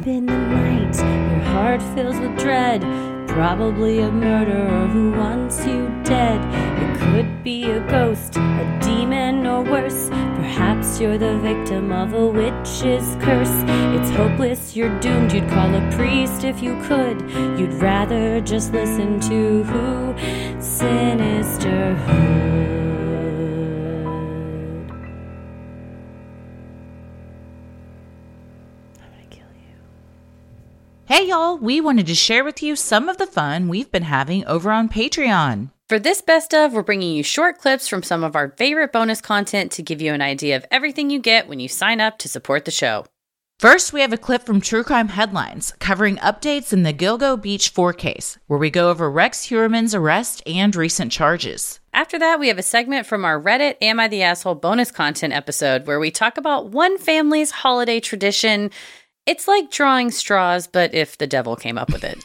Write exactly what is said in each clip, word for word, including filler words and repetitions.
in the night, your heart fills with dread. Probably a murderer who wants you dead. It could be a ghost, a demon, or worse. Perhaps you're the victim of a witch's curse. It's hopeless, you're doomed. You'd call a priest if you could. You'd rather just listen to who? Sinisterhood. Hey y'all, we wanted to share with you some of the fun we've been having over on Patreon. For this best of, we're bringing you short clips from some of our favorite bonus content to give you an idea of everything you get when you sign up to support the show. First, we have a clip from True Crime Headlines covering updates in the Gilgo Beach four case, where we go over Rex Heuermann's arrest and recent charges. After that, we have a segment from our Reddit Am I the Asshole bonus content episode, where we talk about one family's holiday tradition. It's like drawing straws, but if the devil came up with it.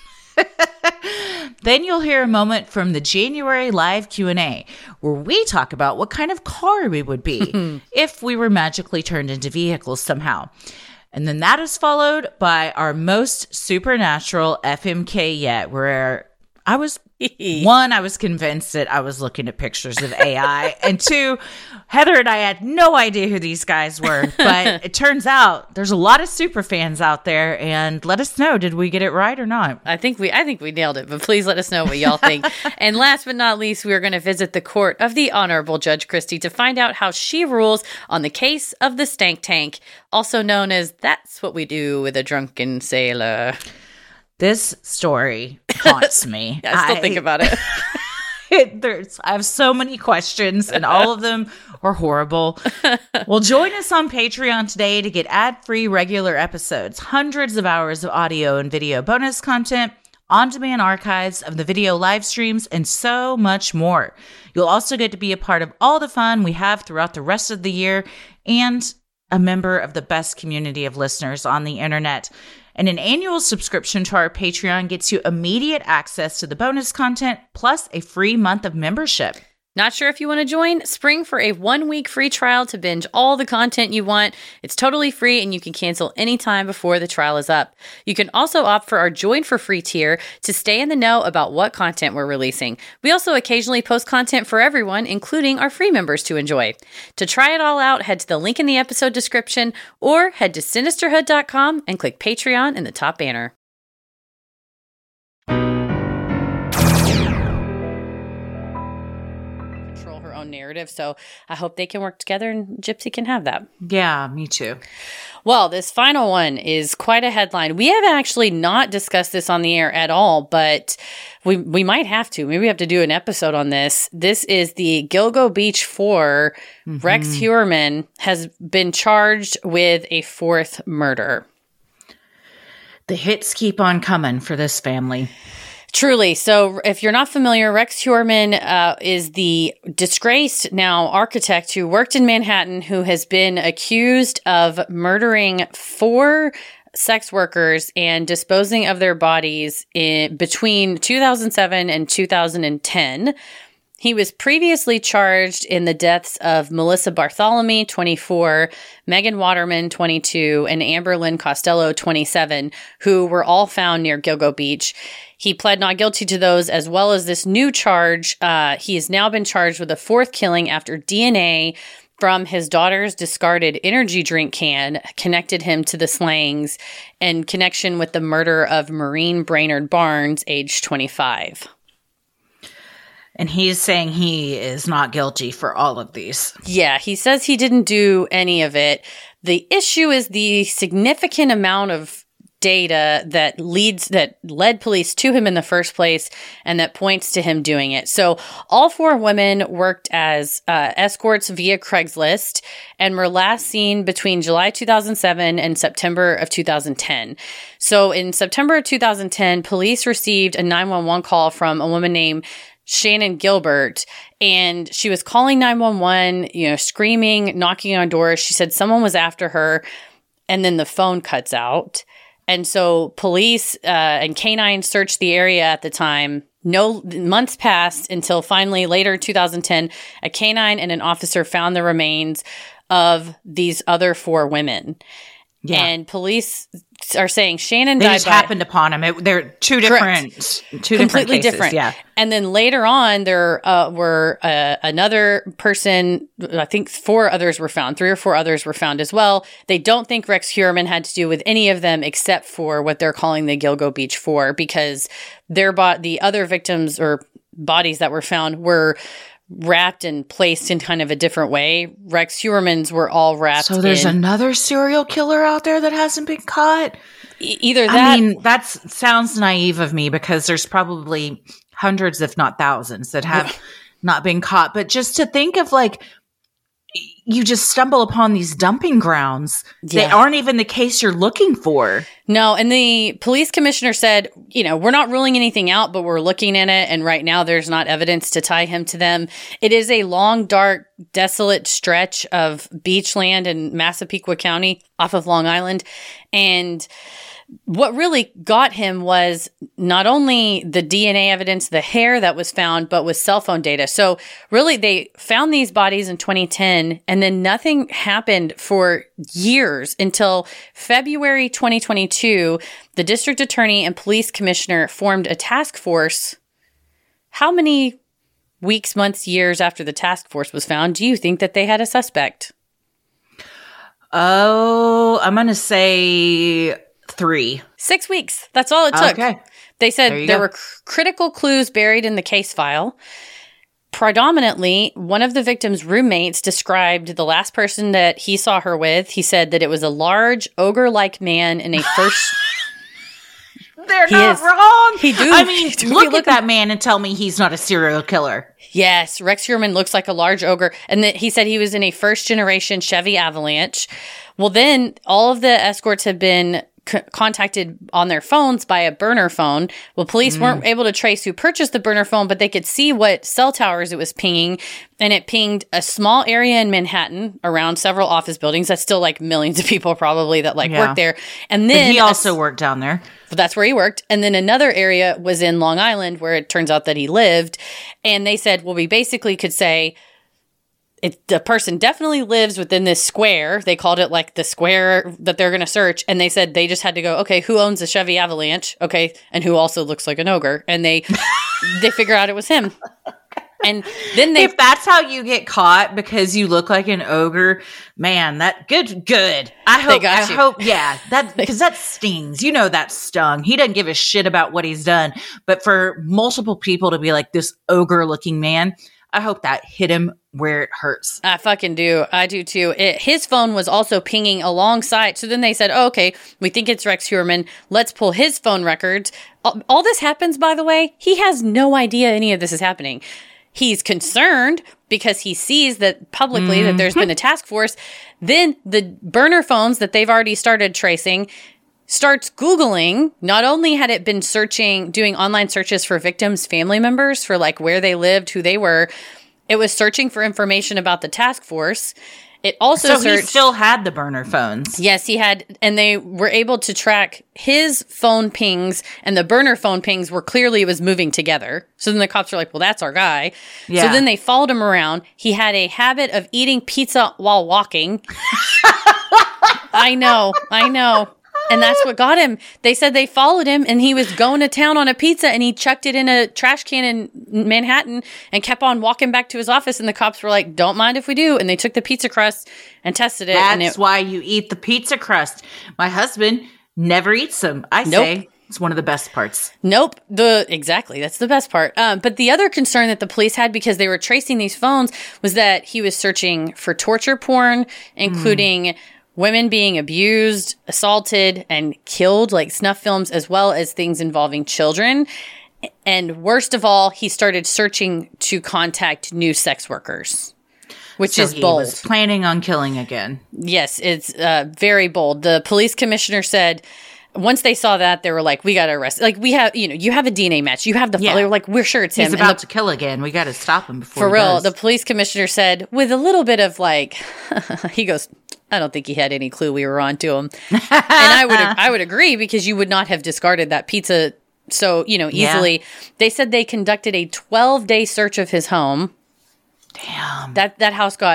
Then you'll hear a moment from the January live Q and A, where we talk about what kind of car we would be if we were magically turned into vehicles somehow. And then that is followed by our most supernatural F M K yet, where I was, one, I was convinced that I was looking at pictures of A I, and two, Heather and I had no idea who these guys were, but it turns out there's a lot of super fans out there, and let us know, did we get it right or not? I think we I think we nailed it, but please let us know what y'all think. And last but not least, we're going to visit the court of the Honorable Judge Christie to find out how she rules on the case of the Stank Tank, also known as That's What We Do with a Drunken Sailor. This story haunts me. Yeah, I still I, think about it. it there's, I have so many questions, and all of them are horrible. Well, join us on Patreon today to get ad-free regular episodes, hundreds of hours of audio and video bonus content, on-demand archives of the video live streams, and so much more. You'll also get to be a part of all the fun we have throughout the rest of the year, and a member of the best community of listeners on the internet. And an annual subscription to our Patreon gets you immediate access to the bonus content, plus a free month of membership. Not sure if you want to join? Spring for a one-week free trial to binge all the content you want. It's totally free, and you can cancel anytime before the trial is up. You can also opt for our Join for Free tier to stay in the know about what content we're releasing. We also occasionally post content for everyone, including our free members to enjoy. To try it all out, head to the link in the episode description or head to sinisterhood dot com and click Patreon in the top banner. Narrative, so I hope they can work together and Gypsy can have that. Yeah, me too. Well, this final one is quite a headline. We have actually not discussed this on the air at all, but we we might have to. Maybe we have to do an episode on this. This is the Gilgo Beach four. Mm-hmm. Rex Heuermann has been charged with a fourth murder. The hits keep on coming for this family. Truly. So if you're not familiar, Rex Heuermann uh, is the disgraced now architect who worked in Manhattan, who has been accused of murdering four sex workers and disposing of their bodies in between two thousand seven and two thousand ten. He was previously charged in the deaths of Melissa Bartholomew, twenty-four, Megan Waterman, twenty-two, and Amber Lynn Costello, twenty-seven, who were all found near Gilgo Beach. He pled not guilty to those, as well as this new charge. Uh, he has now been charged with a fourth killing after D N A from his daughter's discarded energy drink can connected him to the slayings in connection with the murder of Maureen Brainerd Barnes, age twenty-five. And he's saying he is not guilty for all of these. Yeah, he says he didn't do any of it. The issue is the significant amount of data that leads that led police to him in the first place and that points to him doing it. So all four women worked as uh, escorts via Craigslist and were last seen between July two thousand seven and September of two thousand ten. So in September of two thousand ten, police received a nine one one call from a woman named Shannon Gilbert, and she was calling nine one one, you know, screaming, knocking on doors. She said someone was after her, and then the phone cuts out. And so police uh, and canines searched the area at the time. No months passed until finally later in two thousand ten, a canine and an officer found the remains of these other four women. Yeah. And police are saying Shannon they died just by, happened upon him. It, they're two different, Correct. two completely different cases. different. Yeah. And then later on, there uh, were uh, another person. I think four others were found. Three or four others were found as well. They don't think Rex Heuermann had to do with any of them, except for what they're calling the Gilgo Beach Four, because their bo- the other victims or bodies that were found were wrapped and placed in kind of a different way. Rex Heuermann's were all wrapped. So there's in, another serial killer out there that hasn't been caught. e- either that. I mean, that sounds naive of me because there's probably hundreds, if not thousands, that have not been caught. But just to think of like, you just stumble upon these dumping grounds Yeah. that aren't even the case you're looking for. No, and the police commissioner said, you know, we're not ruling anything out, but we're looking in it. And right now there's not evidence to tie him to them. It is a long, dark, desolate stretch of beach land in Massapequa County off of Long Island. And what really got him was not only the D N A evidence, the hair that was found, but with cell phone data. So really, they found these bodies in twenty ten, and then nothing happened for years until February twenty twenty-two. The district attorney and police commissioner formed a task force. How many weeks, months, years after the task force was found do you think that they had a suspect? Oh, I'm going to say three. Six weeks. That's all it took. Okay. They said There there, you go. were cr- critical clues buried in the case file. Predominantly, one of the victim's roommates described the last person that he saw her with. He said that it was a large, ogre-like man in a first... They're He not is. wrong. He do- I mean, he do look look- at that man and tell me he's not a serial killer. Yes, Rex Heuermann looks like a large ogre. And that he said he was in a first-generation Chevy Avalanche. Well, then all of the escorts have been c- contacted on their phones by a burner phone. Well, police weren't able to trace who purchased the burner phone, but they could see what cell towers it was pinging. And it pinged a small area in Manhattan around several office buildings. That's still like millions of people probably that like Yeah. work there. And But then he a also worked down there. that's where he worked. And then another area was in Long Island where it turns out that he lived. And they said, well, we basically could say it, the person definitely lives within this square. They called it like the square that they're going to search. And they said they just had to go, okay, who owns a Chevy Avalanche? Okay. And who also looks like an ogre? And they, they figure out it was him. And then they, If that's how you get caught because you look like an ogre, man, that good, good. I hope, got I you. hope, yeah, that because that stings. You know that stung. He doesn't give a shit about what he's done. But for multiple people to be like this ogre-looking man, I hope that hit him where it hurts. I fucking do. I do too. It, his phone was also pinging alongside. So then they said, oh, okay, we think it's Rex Heuermann. Let's pull his phone records. All, all this happens, by the way. He has no idea any of this is happening. He's concerned because he sees that publicly mm-hmm. that there's been a task force. Then the burner phones that they've already started tracing starts Googling. Not only had it been searching, doing online searches for victims' family members for like where they lived, who they were, it was searching for information about the task force. It also so searched, he still had the burner phones. Yes, he had, and they were able to track his phone pings, and the burner phone pings were clearly it was moving together. So then the cops are like, well, that's our guy. Yeah. So then they followed him around. He had a habit of eating pizza while walking. I know, I know. And that's what got him. They said they followed him and he was going to town on a pizza and he chucked it in a trash can in Manhattan and kept on walking back to his office. And the cops were like, don't mind if we do. And they took the pizza crust and tested it. That's and it, why you eat the pizza crust. My husband never eats them. I Nope. say it's one of the best parts. Nope. The exactly. That's the best part. Um, but the other concern that the police had because they were tracing these phones was that he was searching for torture porn, including mm. women being abused, assaulted, and killed, like snuff films, as well as things involving children. And worst of all, he started searching to contact new sex workers, which so is he bold. Was planning on killing again. Yes, it's uh, very bold. The police commissioner said once they saw that, they were like, we got to arrest. Like, we have, you know, you have a D N A match. You have the, Yeah. they were like, we're sure it's him. He's And about the- to kill again. We got to stop him before For he real, does. the police commissioner said, with a little bit of like, he goes, I don't think he had any clue we were on to him. And I would I would agree because you would not have discarded that pizza so, you know, easily. Yeah. They said they conducted a twelve-day search of his home. Damn. That that house got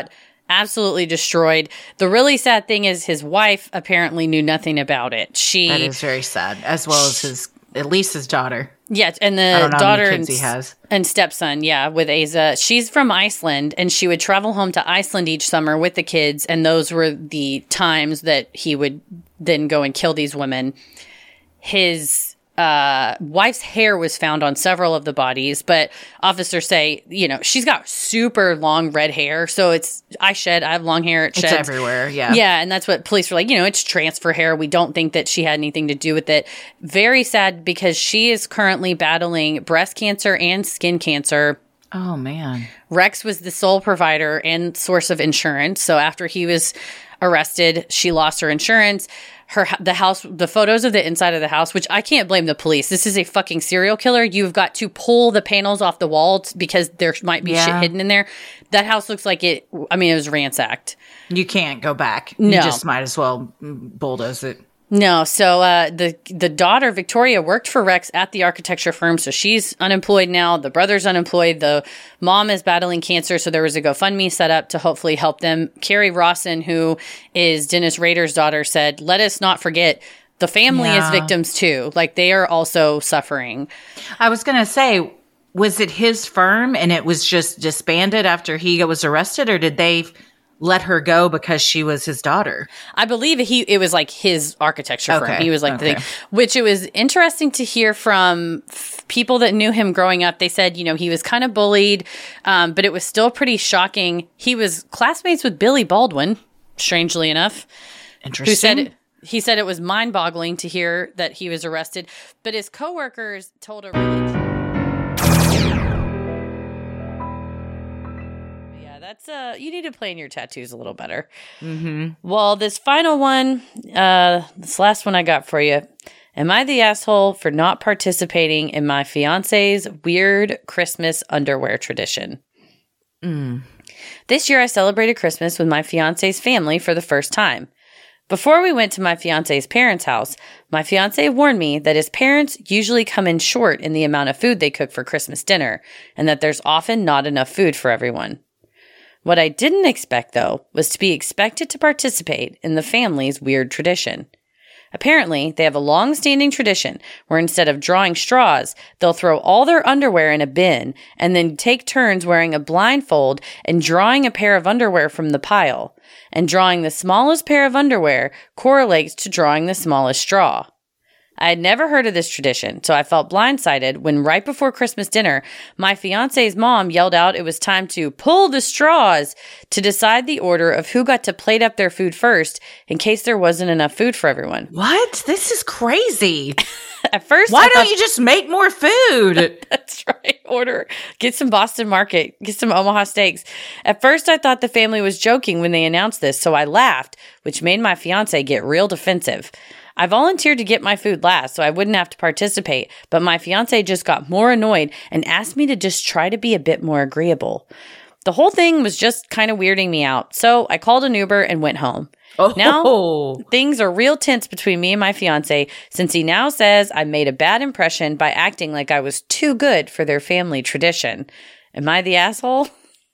absolutely destroyed. The really sad thing is his wife apparently knew nothing about it. She That is very sad, as well as his, at least his daughter. Yeah, and I the don't know how daughter many and, kids he has. and stepson, yeah, with Asa. She's from Iceland, and she would travel home to Iceland each summer with the kids, and those were the times that he would then go and kill these women. His uh, wife's hair was found on several of the bodies, but officers say, you know, she's got super long red hair, so it's, I shed, I have long hair, it sheds. It's everywhere, yeah. Yeah, and that's what police were like, you know, it's transfer hair. We don't think that she had anything to do with it. Very sad because she is currently battling breast cancer and skin cancer. Oh, man. Rex was the sole provider and source of insurance. So after he was arrested, she lost her insurance. Her the house, the photos of the inside of the house, which I can't blame the police. This is a fucking serial killer. You've got to pull the panels off the walls because there might be Yeah. shit hidden in there. That house looks like it. I mean, it was ransacked. You can't go back. No. You just might as well bulldoze it. No, so uh, the the daughter Victoria worked for Rex at the architecture firm, so she's unemployed now. The brother's unemployed. The mom is battling cancer, so there was a GoFundMe set up to hopefully help them. Carrie Rawson, who is Dennis Rader's daughter, said, "Let us not forget the family Yeah. is victims too. Like they are also suffering." I was going to say, was it his firm and it was just disbanded after he was arrested, or did they let her go because she was his daughter? I believe he it was like his architecture firm. Okay, He was like okay. the thing, which it was interesting to hear from f- people that knew him growing up. They said, you know, he was kind of bullied, um, but it was still pretty shocking. He was classmates with Billy Baldwin, strangely enough, Interesting. who said he said it was mind-boggling to hear that he was arrested, but his coworkers told a really That's uh, you need to plan your tattoos a little better. Mm-hmm. Well, this final one, uh, this last one I got for you. Am I the asshole for not participating in my fiance's weird Christmas underwear tradition? Mm. This year, I celebrated Christmas with my fiance's family for the first time. Before we went to my fiance's parents' house, my fiance warned me that his parents usually come in short in the amount of food they cook for Christmas dinner, and that there's often not enough food for everyone. What I didn't expect, though, was to be expected to participate in the family's weird tradition. Apparently, they have a long-standing tradition where instead of drawing straws, they'll throw all their underwear in a bin and then take turns wearing a blindfold and drawing a pair of underwear from the pile. And drawing the smallest pair of underwear correlates to drawing the smallest straw. I had never heard of this tradition, so I felt blindsided when right before Christmas dinner, my fiance's mom yelled out it was time to pull the straws to decide the order of who got to plate up their food first in case there wasn't enough food for everyone. What? This is crazy. At first, Why I don't thought, you just make more food? That's right. Order. Get some Boston Market. Get some Omaha steaks. At first, I thought the family was joking when they announced this, so I laughed, which made my fiance get real defensive. I volunteered to get my food last so I wouldn't have to participate, but my fiance just got more annoyed and asked me to just try to be a bit more agreeable. The whole thing was just kind of weirding me out, so I called an Uber and went home. Oh. Now, things are real tense between me and my fiance since he now says I made a bad impression by acting like I was too good for their family tradition. Am I the asshole?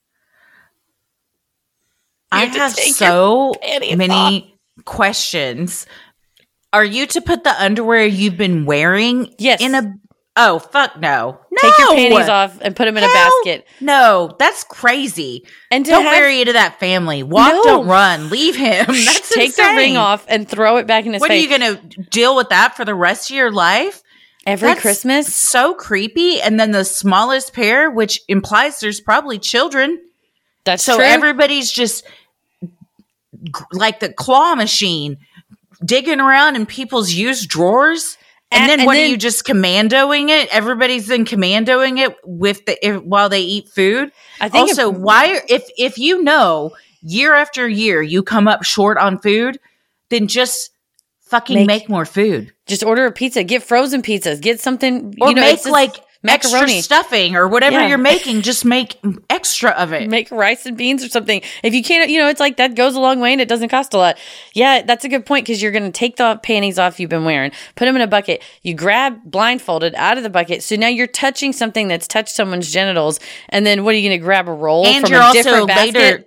I You have to have take so your panties many questions. Are you to put the underwear you've been wearing Yes. in a... Oh, fuck no. No. Take your panties off and put them in a Hell basket. No, that's crazy. And to Don't have- marry into that family. Walk, No. don't run. Leave him. That's Take insane. the ring off and throw it back in his What are face. you going to deal with that for the rest of your life? Every That's Christmas? So creepy. And then the smallest pair, which implies there's probably children. That's So true. everybody's just g- like the claw machine, digging around in people's used drawers. And, And- then and what then- are you just commandoing it? Everybody's then commandoing it with the if, while they eat food. I think Also, if- why if if you know year after year you come up short on food, then just fucking Make- make, more food. Just order a pizza. Get frozen pizzas. Get something. Or you know, make it's just like macaroni. extra stuffing or whatever Yeah. you're making. Just make extra of it. Make rice and beans or something. If you can't, you know, it's like that goes a long way and it doesn't cost a lot. Yeah, that's a good point because you're going to take the panties off you've been wearing, put them in a bucket. You grab blindfolded out of the bucket. So now you're touching something that's touched someone's genitals. And then what are you going to grab a roll And from you're a also different basket? later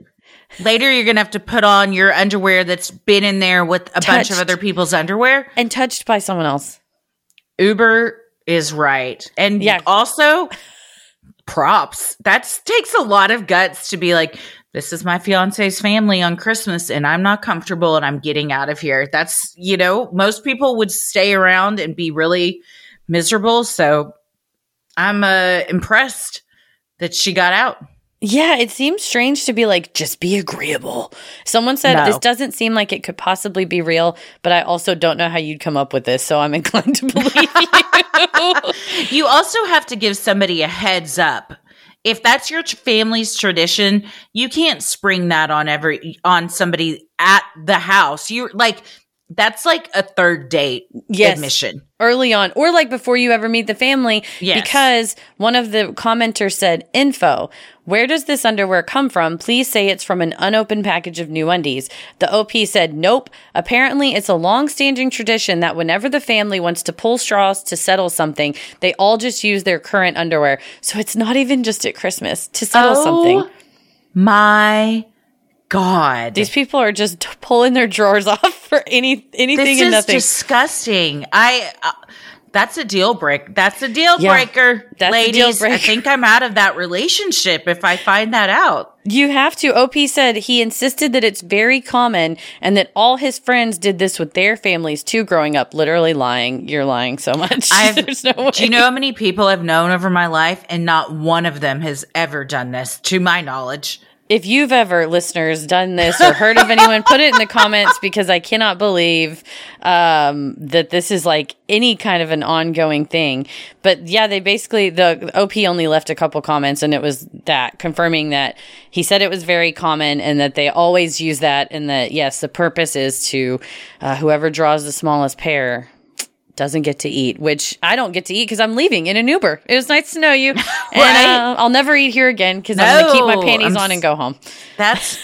Later, you're going to have to put on your underwear that's been in there with a bunch of Touched. other people's underwear. And touched by someone else. Uber is right. And Yeah. also, props. That takes a lot of guts to be like, this is my fiance's family on Christmas and I'm not comfortable and I'm getting out of here. That's, you know, most people would stay around and be really miserable. So I'm uh, impressed that she got out. Yeah, it seems strange to be like, just be agreeable. Someone said No. this doesn't seem like it could possibly be real, but I also don't know how you'd come up with this, so I'm inclined to believe you. You also have to give somebody a heads up. If that's your t- family's tradition, you can't spring that on every on somebody at the house. You're like, that's like a third date Yes. admission. Early on, or like before you ever meet the family, Yes. because one of the commenters said, info, where does this underwear come from? Please say it's from an unopened package of new undies. The O P said, nope. Apparently, it's a long-standing tradition that whenever the family wants to pull straws to settle something, they all just use their current underwear. So it's not even just at Christmas to settle Oh, something. My God. These people are just pulling their drawers off for any anything This and is nothing. disgusting. I. Uh, that's a deal break. That's a deal Yeah, breaker, that's a ladies. deal I breaker. think I'm out of that relationship if I find that out. You have to. O P said he insisted that it's very common and that all his friends did this with their families too growing up. Literally lying. You're lying so much. I've, There's no way. Do you know how many people I've known over my life, and not one of them has ever done this, to my knowledge. If you've ever, listeners, done this or heard of anyone, put it in the comments, because I cannot believe um, that this is like any kind of an ongoing thing. But yeah, they basically, the O P only left a couple comments, and it was that, confirming that he said it was very common and that they always use that, and that, yes, the purpose is to uh, whoever draws the smallest pair doesn't get to eat, which I don't get to eat because I'm leaving in an Uber. It was nice to know you. And Right. uh, I'll never eat here again because I'm going to keep my No, panties I'm on and go home. That's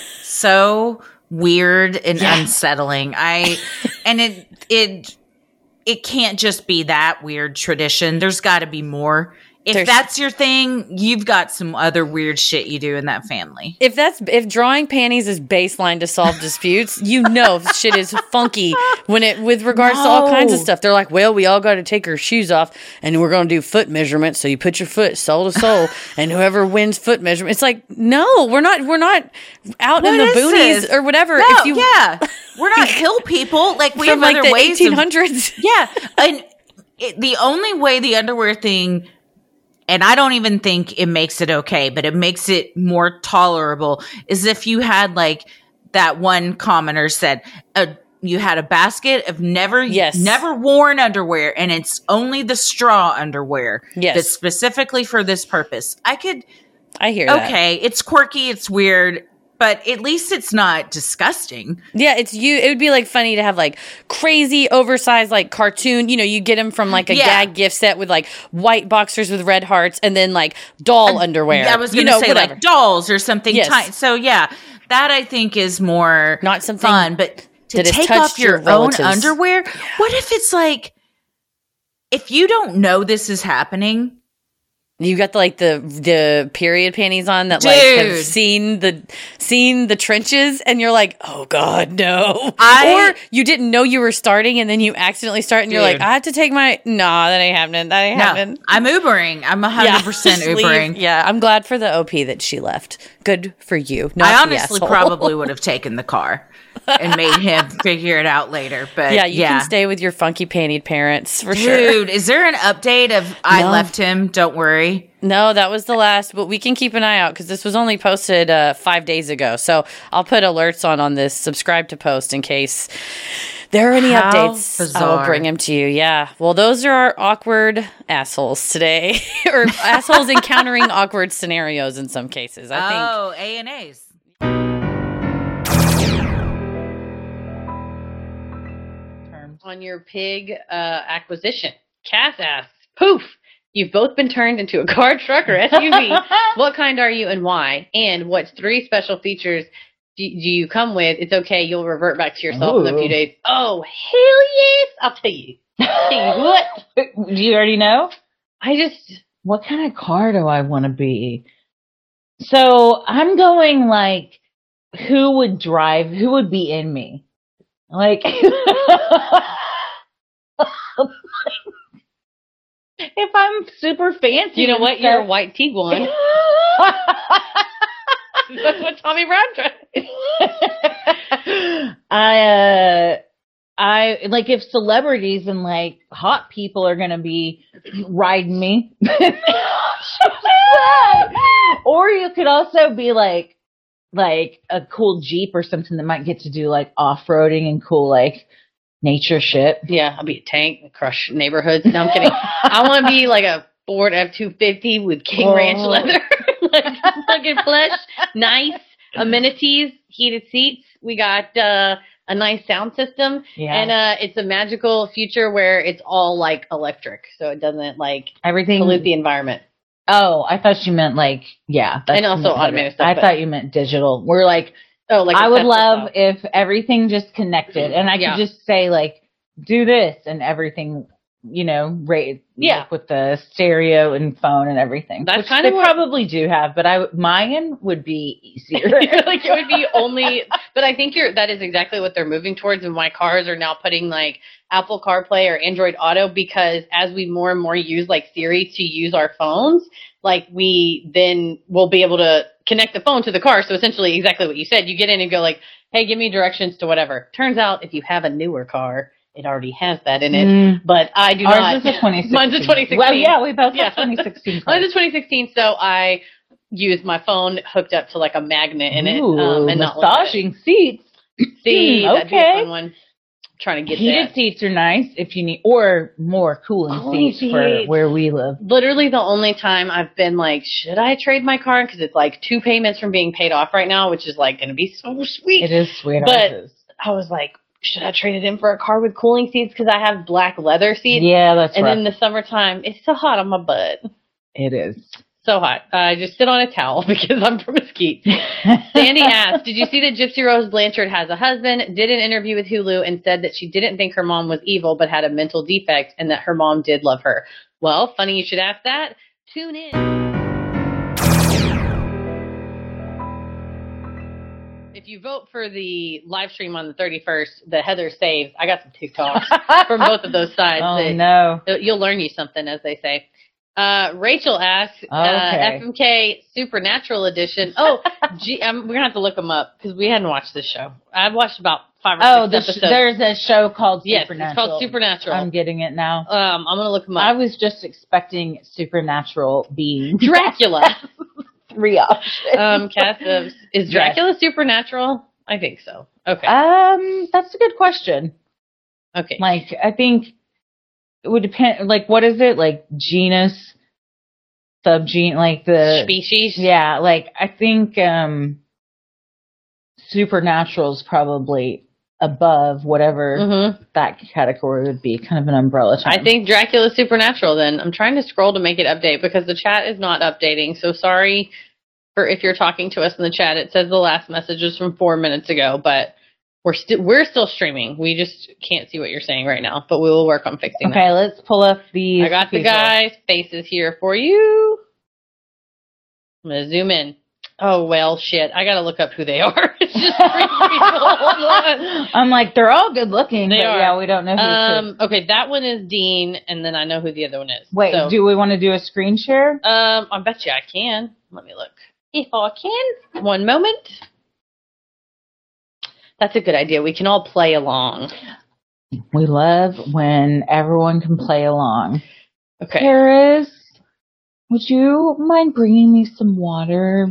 so weird and Yeah. unsettling. I and it it it can't just be that weird tradition. There's got to be more. If There's- that's your thing, you've got some other weird shit you do in that family. If that's if drawing panties is baseline to solve disputes, you know shit is funky when it with regards to all kinds of No. stuff. They're like, well, we all got to take our shoes off, and we're going to do foot measurements. So you put your foot sole to sole, and whoever wins foot measurement, it's like, no, we're not, we're not out in What the is boonies this? or whatever. No, if you yeah, we're not hill people. Like we from have like other the ways eighteen of hundreds. Yeah, and it, the only way the underwear thing, and I don't even think it makes it okay, but it makes it more tolerable, is if you had like that one commenter said, uh, you had a basket of never, Yes. never worn underwear, and it's only the straw underwear Yes. that's specifically for this purpose. I could, I hear that. okay, it's quirky, it's weird, but at least it's not disgusting. Yeah, it's you. It would be like funny to have like crazy oversized like cartoon. You know, you get them from like a Yeah. gag gift set with like white boxers with red hearts, and then like doll underwear. I was you going to know, say whatever. like dolls or something Yes. tight. So yeah, that I think is more Not something fun. But to that has take touched off your, your own relatives. underwear, what if it's like, if you don't know this is happening? You got the, like the the period panties on that like have Dude. seen the seen the trenches, and you're like, oh god, no. I- or you didn't know you were starting, and then you accidentally start, and you're like, Dude. I have to take my. Nah, that ain't happening. That ain't No, happening. I'm Ubering. I'm one hundred percent just leave. Ubering. Yeah, I'm glad for the O P that she left. Good for you. Not I the honestly asshole. probably would have taken the car and made him figure it out later. But Yeah, you yeah. can stay with your funky pantied parents for sure. Dude, is there an update of I No. left him? Don't worry. No, that was the last, but we can keep an eye out because this was only posted uh, five days ago. So I'll put alerts on on this. Subscribe to post in case there are any How updates. I will bizarre. bring them to you. Yeah. Well, those are our awkward assholes today, or assholes encountering awkward scenarios in some cases. I think. Oh, A and A's. On your pig uh, acquisition. Cass asks, poof, you've both been turned into a car, truck, or S U V. What kind are you and why? And what three special features do, do you come with? It's okay, you'll revert back to yourself in a few Ooh. days. Oh, hell yes! I'll tell you. Tell you what. Do you already know? I just, What kind of car do I want to be? So I'm going like who would drive, who would be in me? Like, if I'm super fancy. You know and what? stuff- You're a white Tiguan. That's what Tommy Brown tried. I, uh, I, like, if celebrities and, like, hot people are gonna be riding me. Or you could also be, like, like, a cool Jeep or something that might get to do, like, off-roading and cool, like, nature shit. Yeah, I'll be a tank and crush neighborhoods. No, I'm kidding. I want to be like a Ford F two fifty with King Oh. Ranch leather. Like, fucking plush, nice amenities, heated seats. We got uh, a nice sound system. Yeah. And uh, it's a magical future where it's all, like, electric. So it doesn't, like, Everything. pollute the environment. Oh, I thought you meant, like, yeah. And also automated stuff, I but- thought you meant digital. We're like, Oh, like I a would Tesla love style. if everything just connected and I Yeah. could just say, like, do this and everything, you know, right, Yeah. like with the stereo and phone and everything. That's which kind they of what- probably do have, but I mine would be easier. Like, it would be only, but I think you're, that is exactly what they're moving towards, and why cars are now putting, like, Apple CarPlay or Android Auto, because as we more and more use, like, Siri to use our phones, like, we then will be able to connect the phone to the car. So essentially exactly what you said. You get in and go, like, hey, give me directions to whatever. Turns out if you have a newer car, it already has that in it. Mm. But I do Ours not. is a twenty sixteen. Mine's a twenty sixteen. Well, yeah, we both Yeah. have twenty sixteen Mine's cars. a twenty sixteen, so I use my phone hooked up to, like, a magnet in it. Ooh, um, and not look at it. massaging seats. See, Hmm, that'd be a okay. fun one. Trying to get Heated that. seats are nice if you need, or more cooling Cooling seats for seats. where we live. Literally the only time I've been like, should I trade my car? Because it's like two payments from being paid off right now, which is like going to be so sweet. It is sweet. But- ours is. I was like, should I trade it in for a car with cooling seats? Because I have black leather seats. Yeah, that's And rough. in the summertime, it's so hot on my butt. It is. So hot. I just sit on a towel because I'm from Mesquite. Sandy asked, did you see that Gypsy Rose Blanchard has a husband? Did an interview with Hulu and said that she didn't think her mom was evil but had a mental defect and that her mom did love her. Well, funny you should ask that. Tune in. If you vote for the live stream on the thirty-first, the Heather Saves, I got some TikToks from both of those sides. Oh, that- no. You'll learn you something, as they say. Uh, Rachel asks, uh, Okay. F M K Supernatural Edition. Oh, gee, um, we're going to have to look them up because we hadn't watched this show. I've watched about five or Oh, six the episodes. sh- there's a show called yes, Supernatural. it's called Supernatural. I'm getting it now. um, I'm going to look them up. I was just expecting supernatural beings. Dracula. Three options. um, cast of, is Dracula supernatural? I think so. Okay. Um, that's a good question. okay. Like, I think it would depend. Like, what is it? Like genus, subgene, like the Species. Yeah, like I think um, supernatural is probably above whatever Mm-hmm. that category would be. Kind of an umbrella term. I think Dracula is supernatural then. I'm trying to scroll to make it update because the chat is not updating. So sorry for if you're talking to us in the chat. It says the last message is from four minutes ago, but we're still we're still streaming. We just can't see what you're saying right now, but we will work on fixing Okay, let's pull up that. these. I got the people. guys' faces here for you. I'm gonna zoom in. Oh well, shit. I gotta look up who they are. It's just three people. Hold on. I'm like, they're all good looking, They but are. yeah, we don't know who's Um, okay, that one is Dean, and then I know who the other one is. who. Wait, So- do we want to do a screen share? Um, I bet you I can. Let me look. If I can. One moment. That's a good idea. We can all play along. We love when everyone can play along. Okay. Paris, would you mind bringing me some water?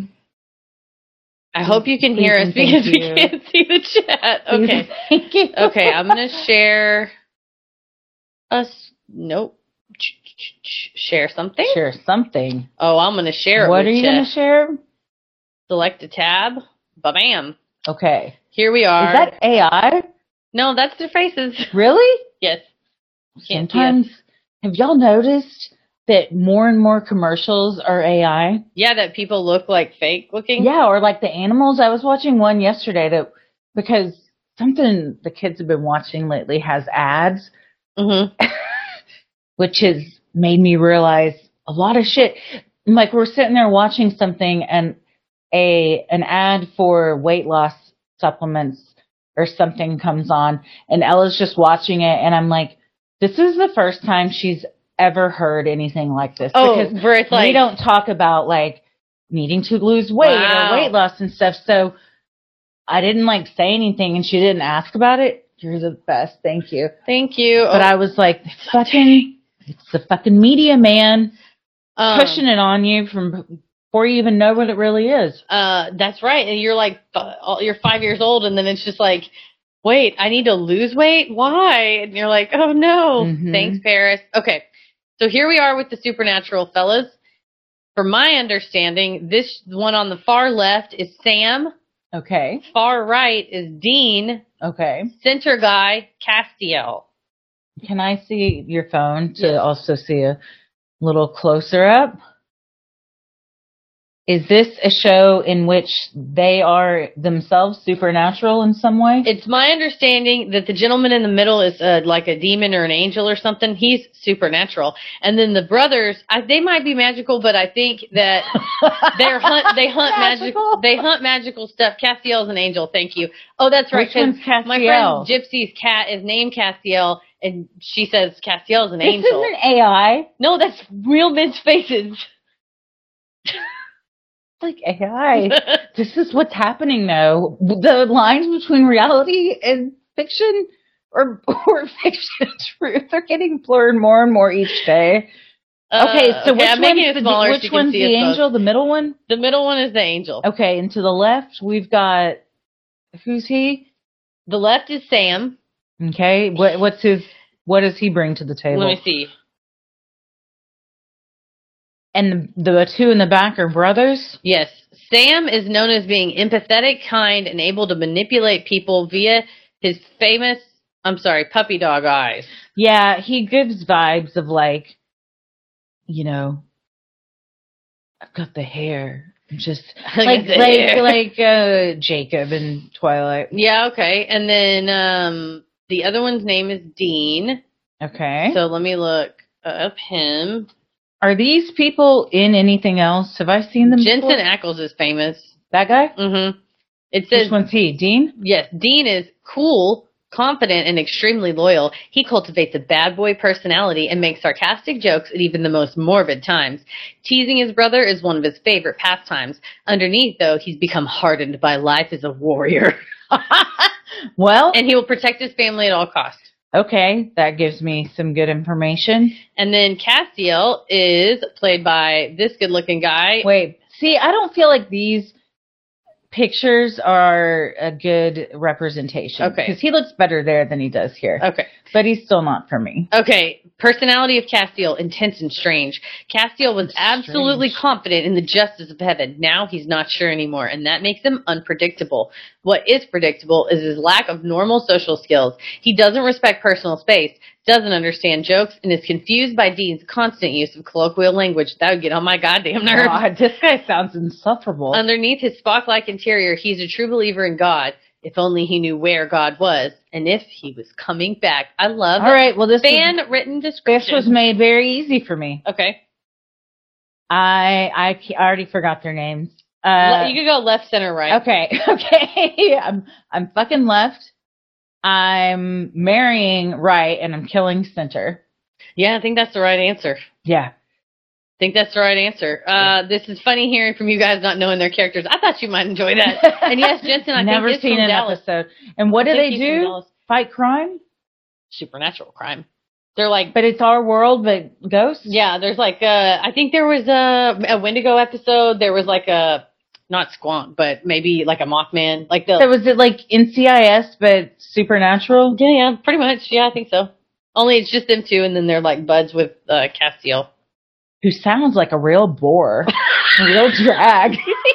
I hope you can Please hear us and thank because we you. can't see the chat. Okay. Thank you. Okay, I'm going to share us. Nope. Share something. Share something. Oh, I'm going to share it What with are you ya. going to share? Select a tab. Ba-bam. Okay. Here we Is are. that A I? No, that's their faces. Really? Yes. Can't see Sometimes, have y'all noticed that more and more commercials are A I? Yeah, that people look like fake looking. Yeah, or like the animals. I was watching one yesterday that because something the kids have been watching lately has ads, Mm-hmm. which has made me realize a lot of shit. Like we're sitting there watching something and a an ad for weight loss supplements or something comes on, and Ella's just watching it, and I'm like, this is the first time she's ever heard anything like this. Oh, because where it's like, we don't talk about like needing to lose weight Wow. or weight loss and stuff. So I didn't like say anything, and she didn't ask about it. You're the best. Thank you. Thank you. But Oh, I was like, fucking, it's the fucking media, man, um, pushing it on you from before you even know what it really is. Uh, that's right. And you're like, uh, you're five years old, and then it's just like, wait, I need to lose weight? Why? And you're like, oh no. Mhm. Thanks, Paris. Okay. So here we are with the supernatural fellas. For my understanding, this one on the far left is Sam. Okay. Far right is Dean. Okay. Center guy, Castiel. Can I see your phone to Yes. also see a little closer up? Is this a show in which they are themselves supernatural in some way? It's my understanding that the gentleman in the middle is uh, like a demon or an angel or something. He's supernatural. And then the brothers, I, they might be magical, but I think that they're hunt, they hunt magical, they hunt magical stuff. Castiel's an angel. Thank you. Oh, that's right. Which one's 'cause my Castiel? friend Gypsy's cat is named Castiel, and she says Castiel's an This angel. isn't A I. No, that's real men's faces. Like A I. This is what's happening now. The lines between reality and fiction, or or fiction and truth, are getting blurred more and more each day. Okay, Uh, so okay, which I'm making one's it the, smaller so which you can one's see the us both. angel? The middle one? The middle one is the angel. Okay, and to the left we've got, who's he? The left is Sam. Okay, what what's his? What does he bring to the table? Let me see. And the, the two in the back are brothers. Yes. Sam is known as being empathetic, kind, and able to manipulate people via his famous, I'm sorry, puppy dog eyes. Yeah, he gives vibes of like, you know, I've got the hair. Just Look like at the like hair. like uh, Jacob in Twilight. Yeah, okay. And then um, the other one's name is Dean. Okay. So let me look up him. Are these people in anything else? Have I seen them Jensen before? Ackles is famous. That guy? Mm-hmm. It says, Which one's he? Dean? yes, Dean is cool, confident, and extremely loyal. He cultivates a bad boy personality and makes sarcastic jokes at even the most morbid times. Teasing his brother is one of his favorite pastimes. Underneath, though, he's become hardened by life as a warrior. Well, And he will protect his family at all costs. okay, that gives me some good information. And then Castiel is played by this good-looking guy. Wait, see, I don't feel like these pictures are a good representation. Okay. Because he looks better there than he does here. Okay. But he's still not for me. Okay. Personality of Castiel, intense and strange. Castiel was absolutely Strange. confident in the justice of heaven. Now he's not sure anymore, and that makes him unpredictable. What is predictable is his lack of normal social skills. He doesn't respect personal space, doesn't understand jokes, and is confused by Dean's constant use of colloquial language. That would get on my goddamn nerves. God, this guy sounds insufferable. Underneath his Spock-like interior, he's a true believer in God. If only he knew where God was, and if he was coming back. I love All right, well, this was, fan-written this description. was made very easy for me. Okay. I I, ca- I already forgot their names. Le- Uh, you could go left, center, right. okay, okay. I'm I'm fucking left. I'm marrying right, and I'm killing center. Yeah, I think that's the right answer. Yeah. I think that's the right answer. Uh, this is funny hearing from you guys not knowing their characters. I thought you might enjoy that. And yes, Jensen, I Never think is seen from an Dallas. episode. And what I do think they he's from do? Dallas. Fight crime? Supernatural crime. They're like, But it's our world, but ghosts? yeah, there's like, uh, I think there was a, a Wendigo episode. There was like a, not Squonk, but maybe like a Mothman. Like the, So was it like N C I S, but supernatural? yeah, yeah, pretty much. Yeah, I think so. Only it's just them two, and then they're like buds with uh, Castiel. Who sounds like a real bore. A real drag.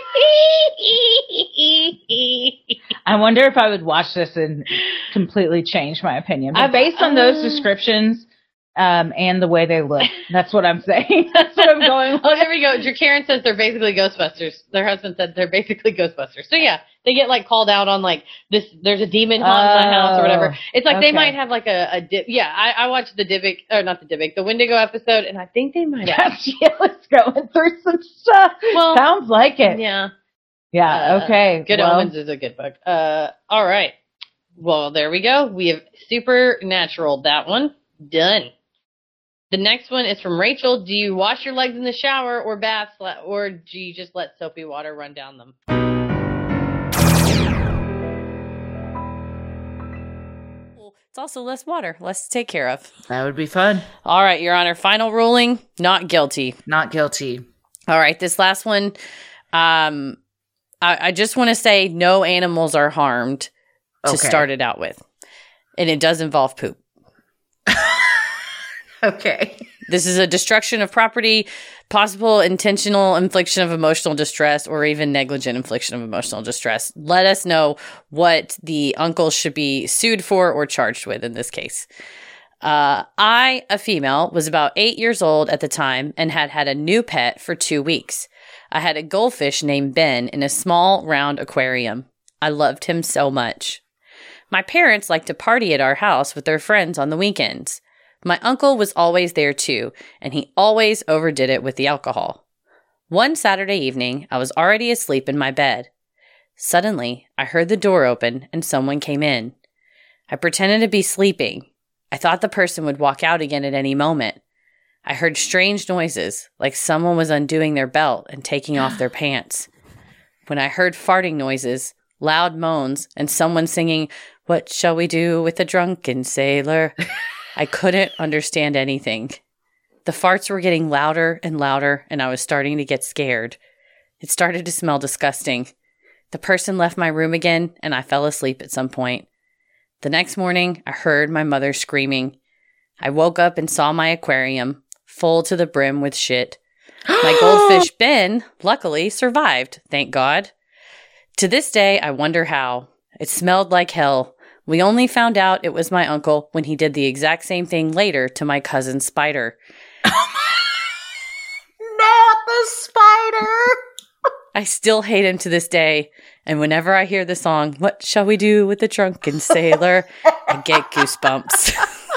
I wonder if I would watch this and completely change my opinion. But I've- based on those uh, descriptions um, and the way they look, that's what I'm saying. That's what I'm going with. Oh, there we go. Karen says they're basically Ghostbusters. Their husband said they're basically Ghostbusters. So yeah, they get like called out on like this. There's a demon haunting my house or whatever. It's like okay. they might have like a, a dip. Yeah, I, I watched the Divic or not the Divic, the Wendigo episode, and I think they might have. Castiel is going through some stuff. Well, Sounds like it. Yeah. Yeah, Uh, okay. Good well, Omens is a good book. Uh, all right. Well, there we go. We have Supernatural, that one. Done. The next one is from Rachel. Do you wash your legs in the shower or bath, or do you just let soapy water run down them? It's also less water, less to take care of. That would be fun. All right, Your Honor. Final ruling, not guilty. Not guilty. All right, this last one, um, I, I just want to say no animals are harmed to Okay. start it out with. And it does involve poop. Okay. This is a destruction of property, possible intentional infliction of emotional distress, or even negligent infliction of emotional distress. Let us know what the uncle should be sued for or charged with in this case. Uh, I, a female, was about eight years old at the time and had had a new pet for two weeks. I had a goldfish named Ben in a small, round aquarium. I loved him so much. My parents liked to party at our house with their friends on the weekends. My uncle was always there too, and he always overdid it with the alcohol. One Saturday evening, I was already asleep in my bed. Suddenly, I heard the door open and someone came in. I pretended to be sleeping. I thought the person would walk out again at any moment. I heard strange noises, like someone was undoing their belt and taking off their pants. When I heard farting noises, loud moans, and someone singing, "What shall we do with a drunken sailor?" I couldn't understand anything. The farts were getting louder and louder, and I was starting to get scared. It started to smell disgusting. The person left my room again, and I fell asleep at some point. The next morning, I heard my mother screaming. I woke up and saw my aquarium, full to the brim with shit. My goldfish, Ben, luckily survived, thank God. To this day, I wonder how. It smelled like hell. We only found out it was my uncle when he did the exact same thing later to my cousin Spider. Not the spider. I still hate him to this day, and whenever I hear the song, "What shall we do with the drunken sailor?" I get goosebumps.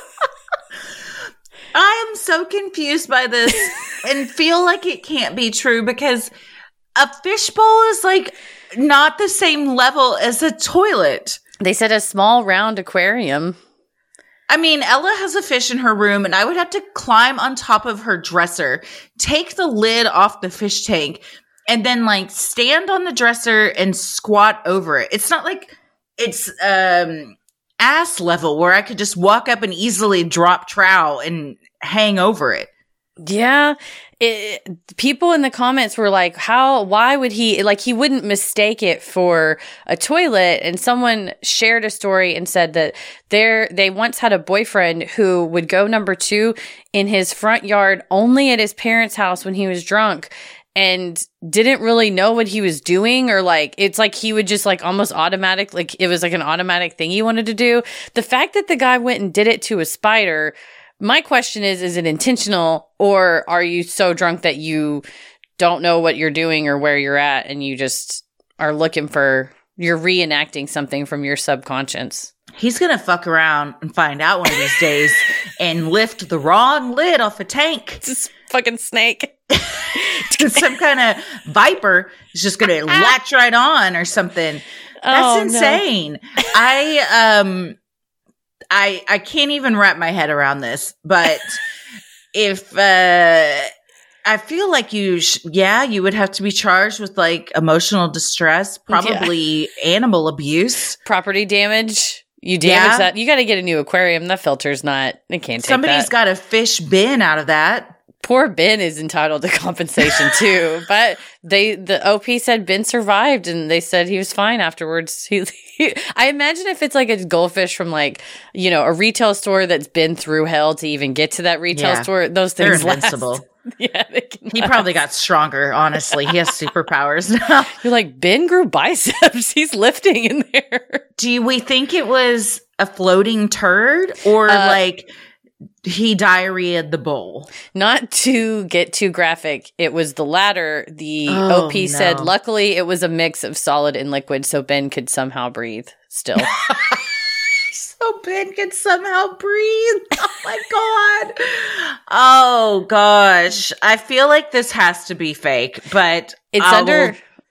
I am so confused by this and feel like it can't be true because a fishbowl is like not the same level as a toilet. They said a small round aquarium. I mean, Ella has a fish in her room, and I would have to climb on top of her dresser, take the lid off the fish tank, and then like stand on the dresser and squat over it. It's not like it's um, ass level where I could just walk up and easily drop trowel and hang over it. Yeah. It, people in the comments were like, how, why would he, like, he wouldn't mistake it for a toilet. And someone shared a story and said that there, they once had a boyfriend who would go number two in his front yard only at his parents' house when he was drunk and didn't really know what he was doing, or like, it's like he would just like almost automatic, like it was like an automatic thing he wanted to do. The fact that the guy went and did it to a spider, my question is, is it intentional, or are you so drunk that you don't know what you're doing or where you're at and you just are looking for, you're reenacting something from your subconscious? He's going to fuck around and find out one of these days and lift the wrong lid off a tank. It's this fucking snake. Some kind of viper is just going to latch right on or something. That's Oh, no. insane. I, um, I, I can't even wrap my head around this, but if, uh, I feel like you, sh- yeah, you would have to be charged with like emotional distress, probably animal abuse. Property damage. You damage Yeah. that. You got to get a new aquarium. That filter's not, it can't take Somebody's that. got a fish bin out of that. Poor Ben is entitled to compensation too, but they, the O P said Ben survived and they said he was fine afterwards. He, he, I imagine if it's like a goldfish from like, you know, a retail store that's been through hell to even get to that retail Yeah. store, those They're things last. invincible. Yeah, they can He last. probably got stronger, honestly. He has superpowers now. You're like, Ben grew biceps. He's lifting in there. Do we think it was a floating turd or Uh, like he diarrheaed the bowl? Not to get too graphic, it was the latter. The Oh, O P said, no. luckily, it was a mix of solid and liquid, so Ben could somehow breathe still. So Ben could somehow breathe. Oh my God. Oh gosh. I feel like this has to be fake, but It's I under. will-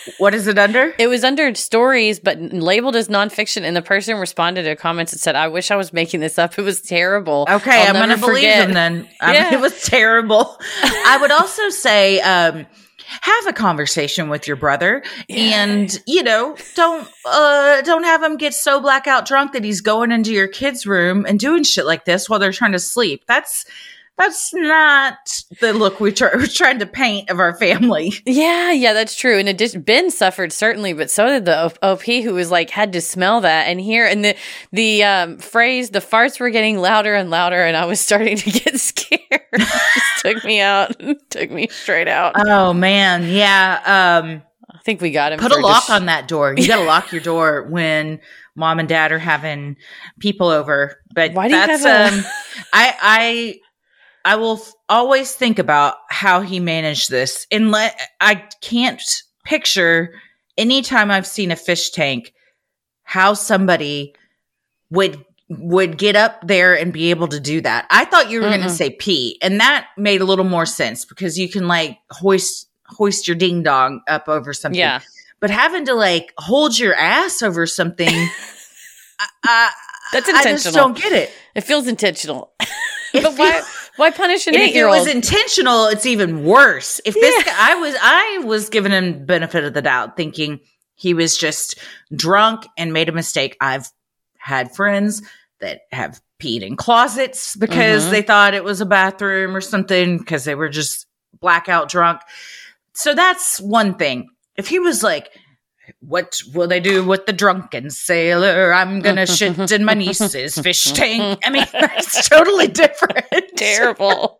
What is it under? It was under stories, but labeled as nonfiction. And the person responded to comments and said, I wish I was making this up. It was terrible. Okay, I'll I'm going to never believe forget." him then. I Yeah. mean, it was terrible. I would also say, um, have a conversation with your brother, and you know, don't uh, don't have him get so blackout drunk that he's going into your kid's room and doing shit like this while they're trying to sleep. That's that's not the look we try, we're trying to paint of our family. Yeah, yeah, that's true. In addition, Ben suffered certainly, but so did the O P, who was like had to smell that and hear. And the the um, phrase, the farts were getting louder and louder, and I was starting to get scared. It just took me out, took me straight out. Oh man, yeah. Um, I think we got him. put for a lock dis- on that door. You got to lock your door when mom and dad are having people over. But Why do you that's have a- um, I I. I will f- always think about how he managed this. And let I can't picture anytime I've seen a fish tank how somebody would would get up there and be able to do that. I thought you were going to Mm-mm. say pee, and that made a little more sense because you can like hoist hoist your ding dong up over something. Yeah. But having to like hold your ass over something, I, I, That's I just intentional. don't get it. It feels intentional. It But why? feels- Why punish an And if it eight-year-old? was intentional, it's even worse. If this guy, I was, I was giving him benefit of the doubt, thinking he was just drunk and made a mistake. I've had friends that have peed in closets because Mhm. they thought it was a bathroom or something because they were just blackout drunk. So that's one thing. If he was like, what will they do with the drunken sailor? I'm going to shit in my niece's fish tank. I mean, that's totally different. Terrible.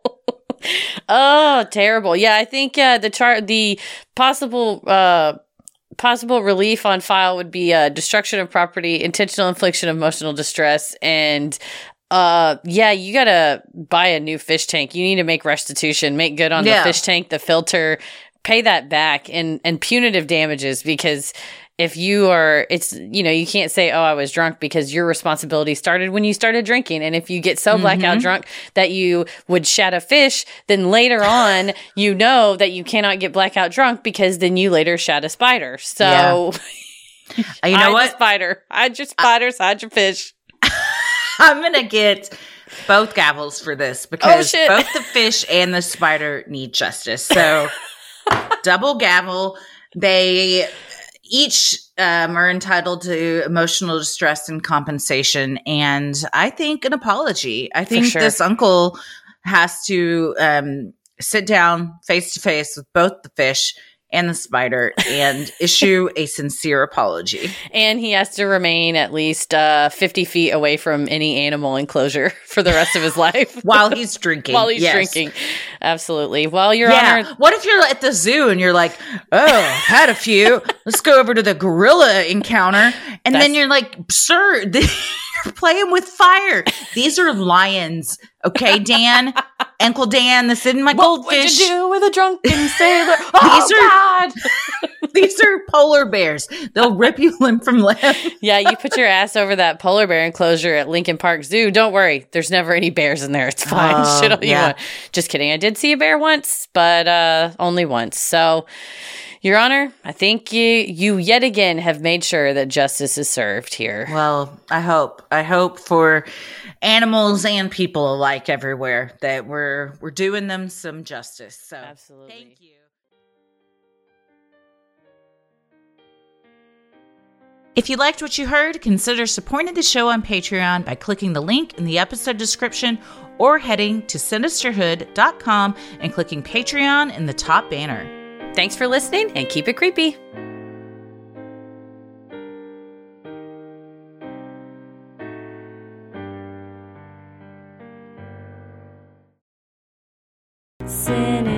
Oh, terrible. Yeah, I think uh, the chart, the possible uh, possible relief on file would be uh, destruction of property, intentional infliction of emotional distress, and uh, yeah, you gotta buy a new fish tank. You need to make restitution, make good on Yeah. the fish tank, the filter, pay that back, and and punitive damages, because if you are, it's, you know, you can't say, oh, I was drunk, because your responsibility started when you started drinking. And if you get so blackout Mhm. drunk that you would shat a fish, then later on, you know that you cannot get blackout drunk because then you later shat a spider. So, Uh, you hide know the what? spider. Hide your spiders, hide your fish. I'm going to get both gavels for this because shit. both the fish and the spider need justice. So double gavel. They each um, are entitled to emotional distress and compensation. And I think an apology. I think sure. this uncle has to um, sit down face to face with both the fish and the spider and issue a sincere apology. And he has to remain at least uh, fifty feet away from any animal enclosure for the rest of his life. While he's drinking. While he's Yes. drinking. Absolutely. Well, Your Yeah. Honor. What if you're at the zoo and you're like, oh, had a few. Let's go over to the gorilla encounter. And That's- then you're like, sir, you're playing with fire. These are lions. Okay, Dan? Uncle Dan, this isn't my What would goldfish. you do with a drunken sailor? Oh, These are- God. These are polar bears. They'll rip you limb from limb. Yeah, you put your ass over that polar bear enclosure at Lincoln Park Zoo. Don't worry. There's never any bears in there. It's fine. Oh, Shit all you yeah. want. Just kidding. I did see a bear once, but uh, only once. So, Your Honor, I think you, you yet again have made sure that justice is served here. Well, I hope. I hope for animals and people alike everywhere that we're we're doing them some justice. So Absolutely. thank you. If you liked what you heard, consider supporting the show on Patreon by clicking the link in the episode description or heading to sinisterhood dot com and clicking Patreon in the top banner. Thanks for listening, and keep it creepy. Sinister.